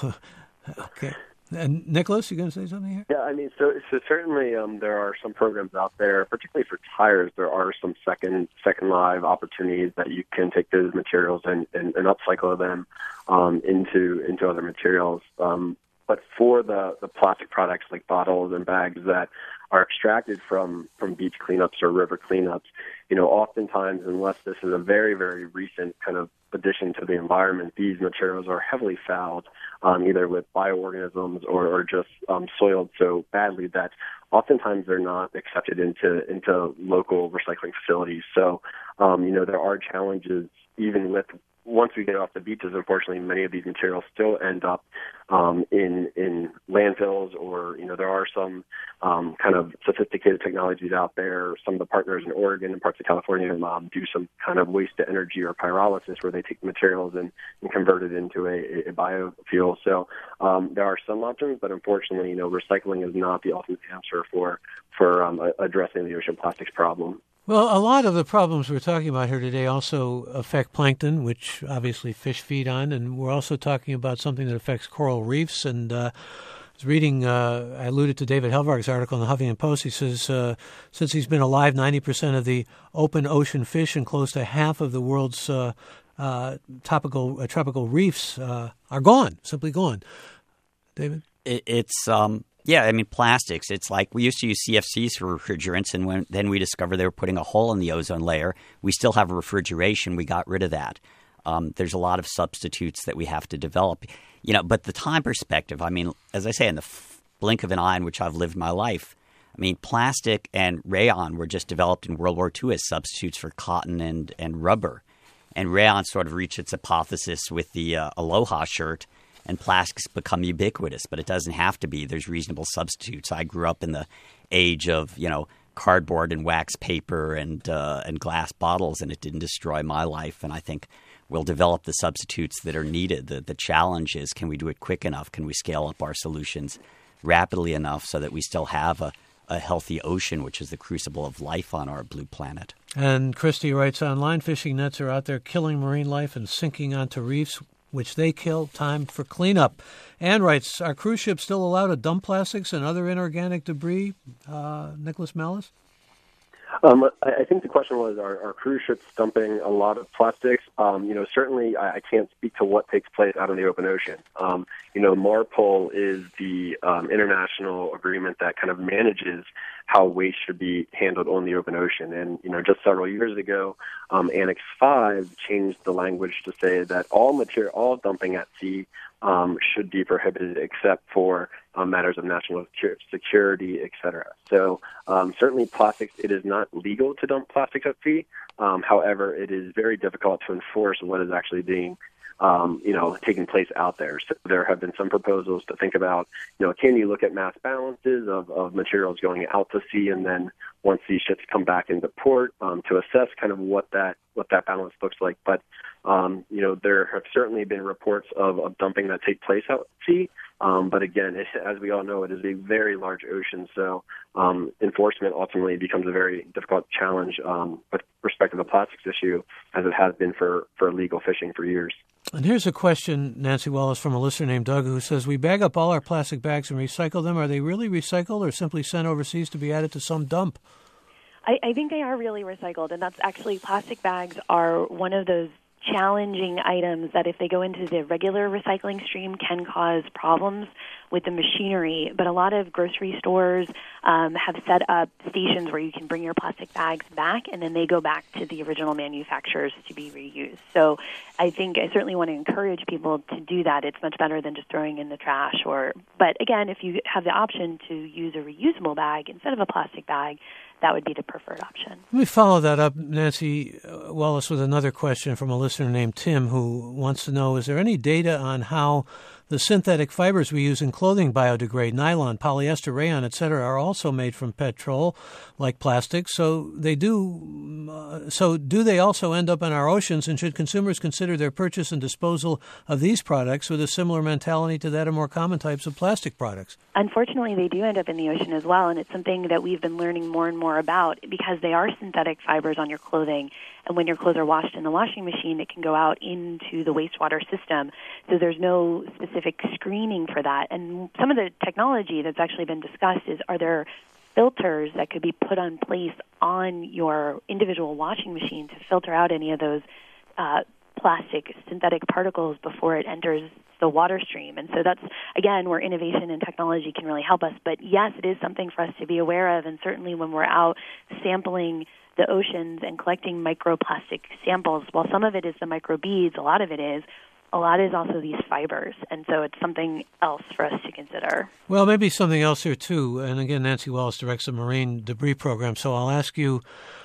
Okay. And Nicholas, you going to say something here? Yeah, I mean, so, so certainly um, there are some programs out there, particularly for tires. There are some second second life opportunities that you can take those materials and, and, and upcycle them um, into into other materials. Um, but for the, the plastic products like bottles and bags that are extracted from, from beach cleanups or river cleanups, you know, oftentimes, unless this is a very, very recent kind of addition to the environment, these materials are heavily fouled, um, either with bioorganisms or, or just um, soiled so badly that oftentimes they're not accepted into into local recycling facilities. So, um, you know, there are challenges even with once we get off the beaches. Unfortunately, many of these materials still end up um, in in landfills, or you know, there are some um, kind of sophisticated technologies out there. Some of the partners in Oregon and parts of California um, do some kind of waste to energy or pyrolysis, where they take materials and, and convert it into a, a biofuel. So um, there are some options, but unfortunately, you know, recycling is not the ultimate answer for for um, addressing the ocean plastics problem. Well, a lot of the problems we're talking about here today also affect plankton, which obviously fish feed on, and we're also talking about something that affects coral reefs. And uh, I was reading, uh, I alluded to David Helvarg's article in the Huffington Post. He says uh, since he's been alive, ninety percent of the open ocean fish and close to half of the world's uh, uh, topical, uh, tropical reefs uh, are gone, simply gone. David? It, it's... Um... Yeah, I mean, plastics, it's like we used to use C F Cs for refrigerants, and when then we discovered they were putting a hole in the ozone layer. We still have refrigeration. We got rid of that. Um, there's a lot of substitutes that we have to develop. You know, but the time perspective, I mean, as I say, in the f- blink of an eye in which I've lived my life, I mean, plastic and rayon were just developed in World War Two as substitutes for cotton and, and rubber. And rayon sort of reached its apotheosis with the uh, Aloha shirt. And plastics become ubiquitous, but it doesn't have to be. There's reasonable substitutes. I grew up in the age of, you know, cardboard and wax paper and uh, and glass bottles, and it didn't destroy my life. And I think we'll develop the substitutes that are needed. The, the challenge is, can we do it quick enough? Can we scale up our solutions rapidly enough so that we still have a, a healthy ocean, which is the crucible of life on our blue planet? And Christy writes online, fishing nets are out there killing marine life and sinking onto reefs, which they kill. Time for cleanup. Anne writes, are cruise ships still allowed to dump plastics and other inorganic debris? Uh, Nicholas Malice? Um, I think the question was, are, are cruise ships dumping a lot of plastics? Um, you know, certainly I, I can't speak to what takes place out in the open ocean. Um, you know, MARPOL is the um, international agreement that kind of manages how waste should be handled on the open ocean. And, you know, just several years ago, um, Annex five changed the language to say that all material, all dumping at sea um, should be prohibited except for um, matters of national security, et cetera. So um, certainly plastics, it is not legal to dump plastics at sea. Um, however, it is very difficult to enforce what is actually being Um, you know, taking place out there. So there have been some proposals to think about, you know, can you look at mass balances of, of materials going out to sea, and then once these ships come back into port, um, to assess kind of what that what that balance looks like. But um, you know, there have certainly been reports of, of dumping that take place out at sea. Um, but again, it, as we all know, it is a very large ocean, so um, enforcement ultimately becomes a very difficult challenge um, with respect to the plastics issue, as it has been for, for illegal fishing for years. And here's a question, Nancy Wallace, from a listener named Doug, who says, we bag up all our plastic bags and recycle them. Are they really recycled or simply sent overseas to be added to some dump? I, I think they are really recycled, and that's actually, plastic bags are one of those challenging items that if they go into the regular recycling stream can cause problems with the machinery. But a lot of grocery stores um, have set up stations where you can bring your plastic bags back, and then they go back to the original manufacturers to be reused. So I think I certainly want to encourage people to do that. It's much better than just throwing in the trash. Or, but again, if you have the option to use a reusable bag instead of a plastic bag, that would be the preferred option. Let me follow that up, Nancy Wallace, with another question from a listener named Tim, who wants to know, is there any data on how the synthetic fibers we use in clothing biodegrade? Nylon, polyester, rayon, et cetera, are also made from petrol, like plastic. So they do. Uh, so do they also end up in our oceans? And should consumers consider their purchase and disposal of these products with a similar mentality to that of more common types of plastic products? Unfortunately, they do end up in the ocean as well, and it's something that we've been learning more and more about because they are synthetic fibers on your clothing. And when your clothes are washed in the washing machine, it can go out into the wastewater system. So there's no specific screening for that. And some of the technology that's actually been discussed is, are there filters that could be put on place on your individual washing machine to filter out any of those uh, plastic synthetic particles before it enters the water stream. And so that's, again, where innovation and technology can really help us. But yes, it is something for us to be aware of. And certainly when we're out sampling the oceans and collecting microplastic samples, while some of it is the microbeads, a lot of it is, a lot is also these fibers. And so it's something else for us to consider. Well, maybe something else here, too. And again, Nancy Wallace directs the Marine Debris Program. So I'll ask you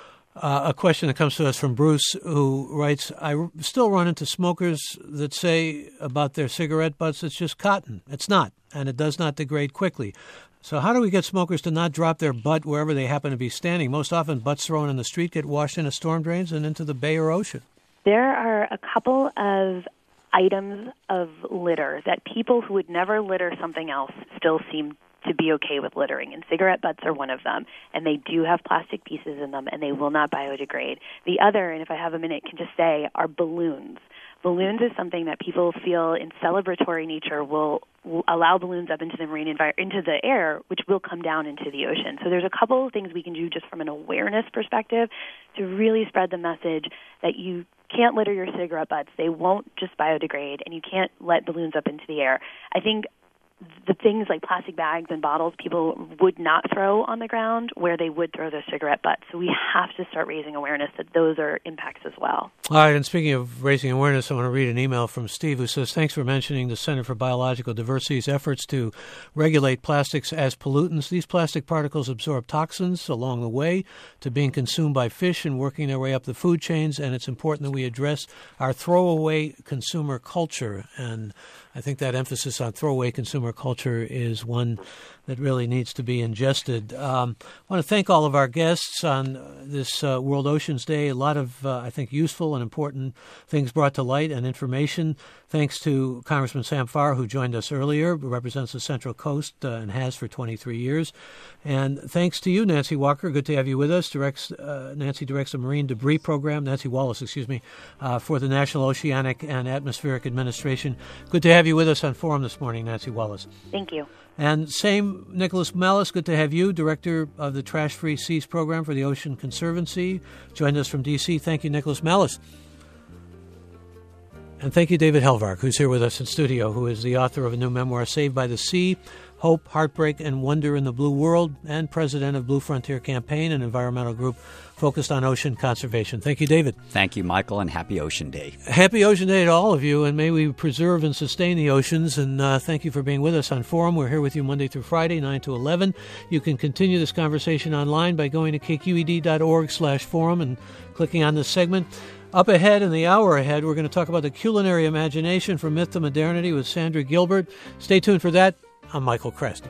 uh, a question that comes to us from Bruce, who writes, I still run into smokers that say about their cigarette butts, it's just cotton. It's not, and it does not degrade quickly. So how do we get smokers to not drop their butt wherever they happen to be standing? Most often, butts thrown in the street get washed into storm drains and into the bay or ocean. There are a couple of items of litter that people who would never litter something else still seem to be okay with littering, and cigarette butts are one of them, and they do have plastic pieces in them, and they will not biodegrade. The other, and if I have a minute, can just say, are balloons. Balloons is something that people feel in celebratory nature will, will allow balloons up into the marine environment, into the air, which will come down into the ocean. So there's a couple of things we can do just from an awareness perspective to really spread the message that you can't litter your cigarette butts. They won't just biodegrade, and you can't let balloons up into the air. I think the things like plastic bags and bottles people would not throw on the ground where they would throw their cigarette butts. So we have to start raising awareness that those are impacts as well. All right, and speaking of raising awareness, I want to read an email from Steve who says, thanks for mentioning the Center for Biological Diversity's efforts to regulate plastics as pollutants. These plastic particles absorb toxins along the way to being consumed by fish and working their way up the food chains, and it's important that we address our throwaway consumer culture. And I think that emphasis on throwaway consumer culture is one that really needs to be ingested. Um, I want to thank all of our guests on this uh, World Oceans Day. A lot of, uh, I think, useful and important things brought to light and information. Thanks to Congressman Sam Farr, who joined us earlier, who represents the Central Coast uh, and has for twenty-three years. And thanks to you, Nancy Walker. Good to have you with us. Directs uh, Nancy directs the Marine Debris Program, Nancy Wallace, excuse me, uh, for the National Oceanic and Atmospheric Administration. Good to have you with us on Forum this morning, Nancy Wallace. Thank you. And same, Nicholas Malice, good to have you, Director of the Trash Free Seas Program for the Ocean Conservancy. Joined us from D C. Thank you, Nicholas Malice. And thank you, David Helvark, who's here with us in studio, who is the author of a new memoir, Saved by the Sea, Hope, Heartbreak, and Wonder in the Blue World, and president of Blue Frontier Campaign, an environmental group focused on ocean conservation. Thank you, David. Thank you, Michael, and happy Ocean Day. Happy Ocean Day to all of you, and may we preserve and sustain the oceans. And uh, thank you for being with us on Forum. We're here with you Monday through Friday, nine to eleven. You can continue this conversation online by going to k q e d dot org slash forum and clicking on this segment. Up ahead, in the hour ahead, we're going to talk about the culinary imagination from myth to modernity with Sandra Gilbert. Stay tuned for that. I'm Michael Krasny.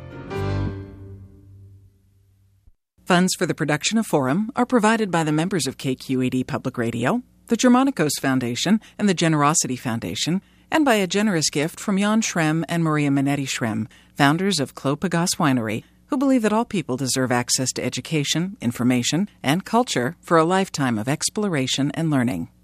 Funds for the production of Forum are provided by the members of K Q E D Public Radio, the Germanicos Foundation, and the Generosity Foundation, and by a generous gift from Jan Schrem and Maria Minetti Schrem, founders of Clos Pegase Winery, who believe that all people deserve access to education, information, and culture for a lifetime of exploration and learning.